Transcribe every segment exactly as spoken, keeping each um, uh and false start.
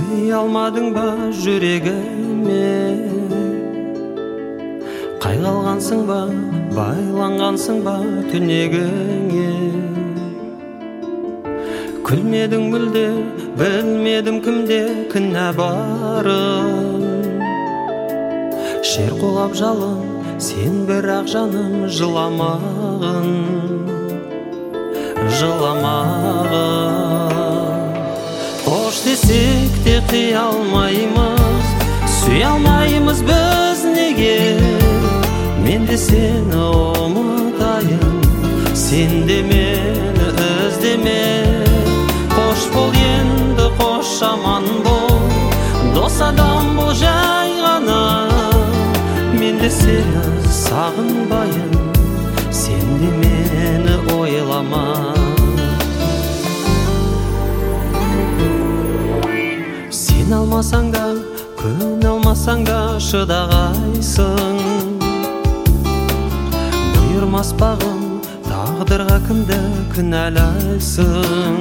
сүй алмадың ба жүрегіме? Қайғалғансың ба, байланғансың ба түнегіңе? Күлмедің мүлде, білмедім кімде кінә барын. Шер қолап жалын, сен бірақ жаным жыламағын, жыламағын. Қош десек те қия алмаймыз, сүй алмаймыз біз неге? Мен де сені ұмытайын, сен де мені іздеме. Қош бол енді, қош аман бол, дос адам бұл жай ғана. Мен де сені сағынбайын, сен де мені ойлама. Сен алмасаң да, күн алмасаң да шыдағайсың. Бұйырмас бағым, тағдырға кімді кінәлайсың?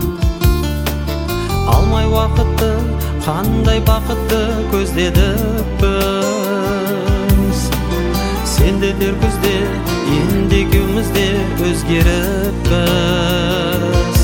Алмай уақытты, қандай бақытты көздедік біз. Сендердер күзде, енді екеумізде өзгеріппіз,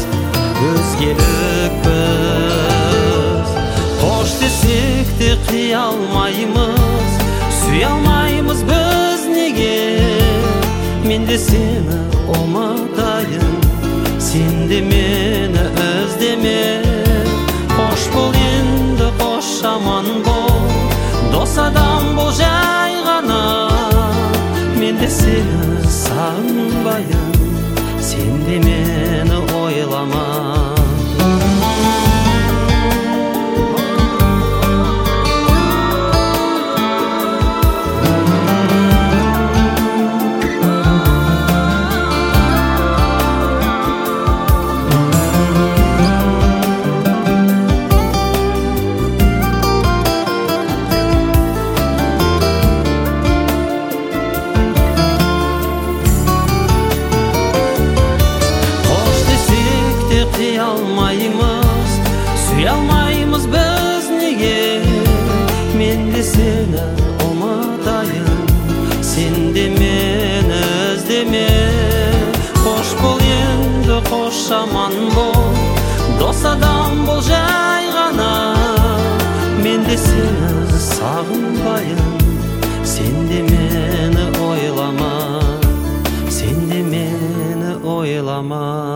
өзгеріппіз. Қош десек те қия алмаймыз, сүй алмаймыз біз неге? Мен де сені ұмытайын, сен де мені іздеме. Қош бол енді, қош аман бол, дос адам бұл жай ғана. Мен де сені сағынбайын, сен де мені ойлама. Қия алмаймыз, сүй алмаймыз біз неге? Мен де сені ұмытайын, сен де мені іздеме. Қош бол енді, қош аман бол, дос адам бұл жай ғана. Мен де сені сағынбайын, сен де мені ойлама, сен де мені ойлама.